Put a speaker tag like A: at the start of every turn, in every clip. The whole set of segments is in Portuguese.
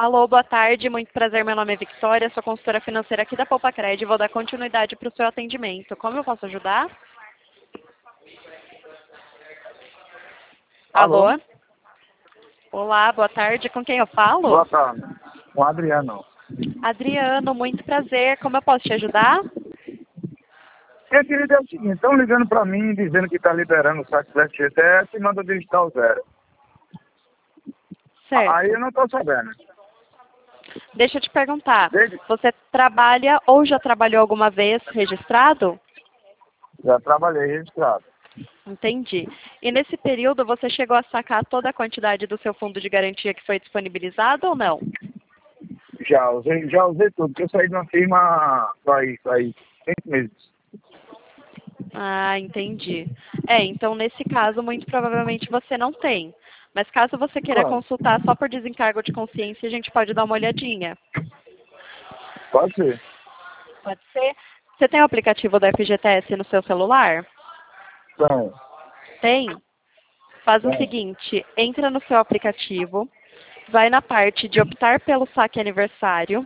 A: Alô, boa tarde, muito prazer, meu nome é Victoria, sou consultora financeira aqui da Poupa-Cred e vou dar continuidade para o seu atendimento. Como eu posso ajudar?
B: Alô?
A: Alô? Olá, boa tarde, com quem eu falo?
B: Boa tarde. Com o Adriano.
A: Adriano, muito prazer, como eu posso te ajudar?
B: Eu queria dizer o seguinte, estão ligando para mim dizendo que está liberando o saque do FGTS e manda digital zero. Aí
A: Certo.
B: eu não estou sabendo.
A: Deixa eu te perguntar,
B: Desde
A: você trabalha ou já trabalhou alguma vez registrado?
B: já trabalhei registrado.
A: Entendi. E nesse período você chegou a sacar toda a quantidade do seu fundo de garantia que foi disponibilizado ou não?
B: Já usei tudo, porque eu saí de uma firma faz 5 meses.
A: Ah, entendi. Então nesse caso, muito provavelmente você não tem. Mas caso você queira
B: Pronto.
A: consultar só por desencargo de consciência, a gente pode dar uma olhadinha.
B: Pode ser.
A: Pode ser? Você tem o aplicativo da FGTS no seu celular?
B: Então,
A: Tem? Faz o
B: então,
A: seguinte, entra no seu aplicativo, vai na parte de optar pelo saque aniversário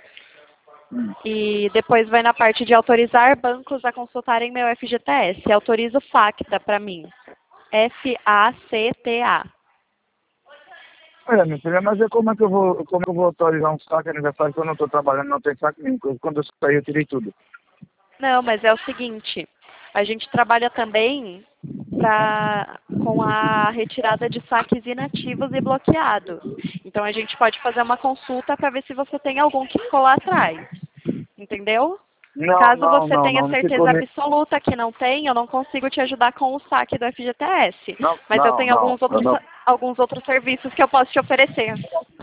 A: e depois vai na parte de autorizar bancos a consultarem meu FGTS. Autoriza o FACTA para mim. FACTA.
B: olha, minha filha, mas como eu vou autorizar um saque aniversário que eu não estou trabalhando, não tem saque nenhum. Quando eu saí, eu tirei tudo.
A: Não, mas é o seguinte, a gente trabalha também com a retirada de saques inativos e bloqueados. Então a gente pode fazer uma consulta para ver se você tem algum que ficou lá atrás. Entendeu?
B: Não,
A: Caso
B: não,
A: você
B: não,
A: tenha
B: não, não ficou
A: certeza
B: nem...
A: absoluta que não tem, eu não consigo te ajudar com o saque do FGTS.
B: Não,
A: Mas eu
B: não,
A: tenho
B: não, eu não.
A: alguns outros serviços que eu posso te oferecer.